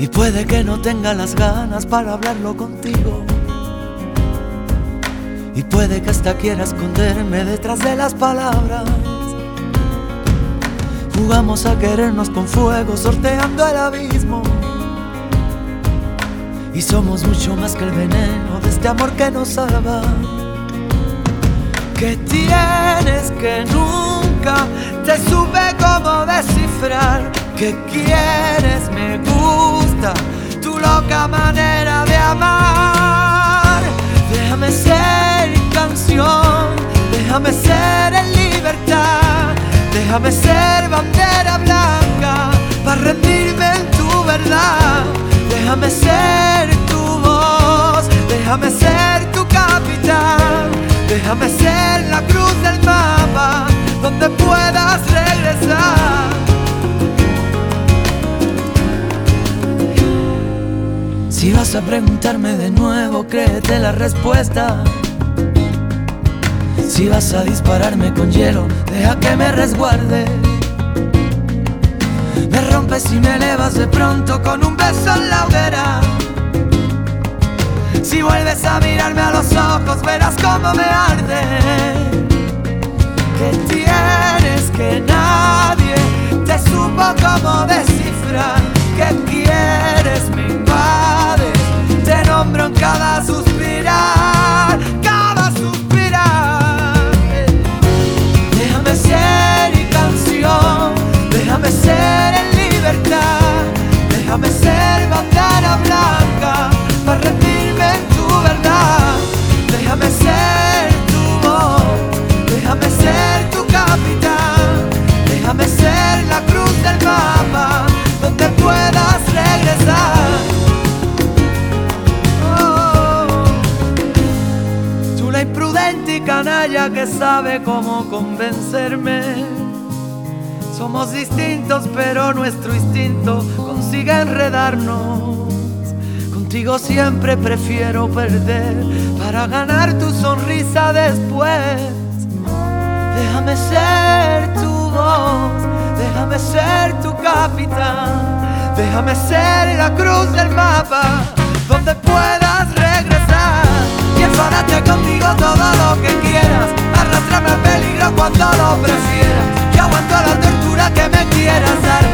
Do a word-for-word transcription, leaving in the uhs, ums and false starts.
y puede que no tenga las ganas para hablarlo contigo, y puede que hasta quiera esconderme detrás de las palabras. Jugamos a querernos con fuego, sorteando el abismo, y somos mucho más que el veneno de este amor que nos salva. ¿Qué tienes que nunca te supe cómo descifrar? ¿Qué quieres? Me gusta tu loca manera de amar. Déjame ser canción, déjame ser en libertad, déjame ser bandera blanca para rendirme en tu verdad. Déjame ser tu voz, déjame ser tu capitán, déjame ser la cruz del mapa donde puedas regresar. Si vas a preguntarme de nuevo, créete la respuesta. Si vas a dispararme con hielo, deja que me resguarde. Me rompes y me elevas de pronto con un beso en la hoguera. Si vuelves a mirarme a los ojos, verás cómo me arde. ¿Qué tienes que nadie te supo cómo descifrar? ¿Qué quieres? Me invades, te nombro en cada suspirar, cada suspirar. Déjame ser y canción, déjame ser en libertad, déjame ser bandera blanca para rendirme en tu verdad. Déjame ser tu voz, déjame ser tu capitán, déjame ser la cruz del mapa donde puedas regresar. Oh, tú la imprudente y canalla que sabe cómo convencerme. Somos distintos pero nuestro instinto consigue enredarnos. Contigo siempre prefiero perder para ganar tu sonrisa después. Déjame ser tu voz, déjame ser tu capitán, déjame ser la cruz del mapa donde puedas regresar. Y enfádate conmigo todo lo que quieras, arrástrame al peligro cuando lo prefieras. Yo aguanto la tortura que me quieras dar.